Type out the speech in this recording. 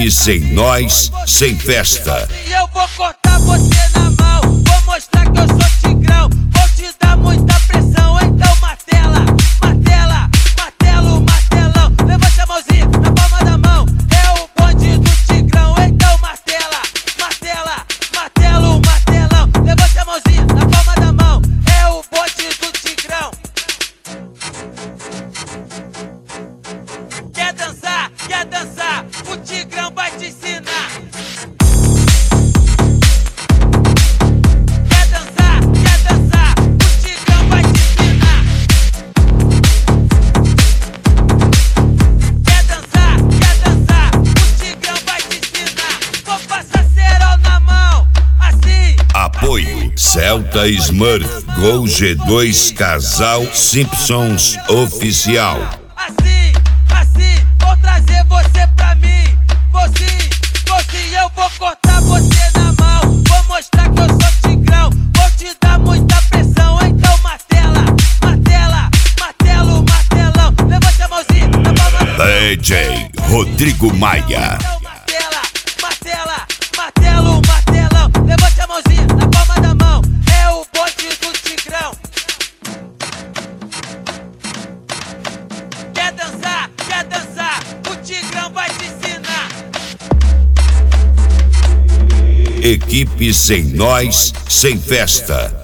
Equipe sem nós, sem festa. E eu vou cortar você na mão, vou mostrar que eu sou tigrão. Vou te dar muita pressão, então martela, martela, martelo, martelão. Levanta a mãozinha na palma da mão, é o bonde do tigrão. Então martela, martela, martelo, martelão. Levanta a mãozinha na palma da mão, é o bonde do tigrão. Quer dançar? Quer dançar? O tigrão vai te ensinar. Quer dançar? Quer dançar? O tigrão vai te ensinar. Quer dançar? Quer dançar? O tigrão vai te ensinar. Vou passar cerol na mão, assim. Apoio Celta Smurf, Gol G2 Casal Simpsons Oficial. Assim, assim, vou trazer você pra mim. Você, eu vou cortar você na mão. Vou mostrar que eu sou tigrão. Vou te dar muita pressão, então martela, martela, martelo, martelão. Levanta a mãozinha na palma da mão. DJ Rodrigo Maia. Martela, martela, martelo, martelão. Levanta a mãozinha na palma da mão. É o bonde do tigrão. Quer dançar? Quer dançar? O tigrão vai te ensinar. Equipe sem nós, sem festa.